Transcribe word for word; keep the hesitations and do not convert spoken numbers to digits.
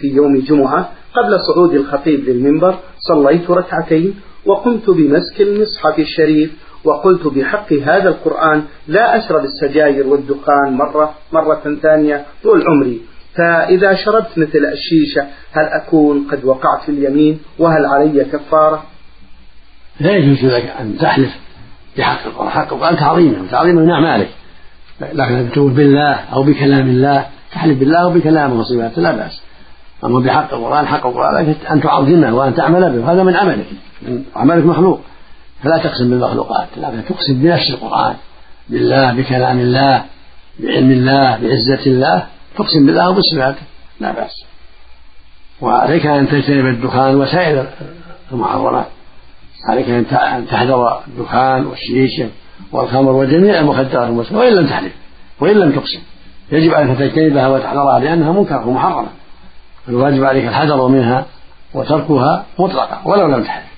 في يوم جمعة قبل صعود الخطيب للمنبر صليت ركعتين وقمت بمسك المصحف الشريف وقلت بحق هذا القرآن لا أشرب السجاير والدخان مرة مرة ثانية طول عمري، فإذا شربت مثل الشيشة هل أكون قد وقعت في اليمين وهل علي كفارة؟ لا يجوز لك أن تحلف بحق القرآن، حق القرآن تعظيمه وتعظيمه من أعمالك، لكن تقول بالله أو بكلام الله، تحلف بالله وبكلامه وصفاته لا بأس. أما بحق القرآن حق القرآن أن تعظمه وأن تعمل به، هذا من عملك، من عملك مخلوق، فلا تقسم بالمخلوقات، لكن تقسم بنفس القرآن، بالله، بكلام الله، بعلم الله، بعزة الله، تقسم بالله وبصفاته لا بأس. وعليك أن تجتنب الدخان وسائر المحرمات، عليك أن تحذر الدخان والشيشة والخمر وجميع المخدرات المسكرة وإن لم تحلف وإن لم تقسم، يجب عليك تجتنبها وتحذرها لأنها منكرة ومحرمة، الواجب عليك الحذر منها وتركها مطلقا ولو لم تحلف.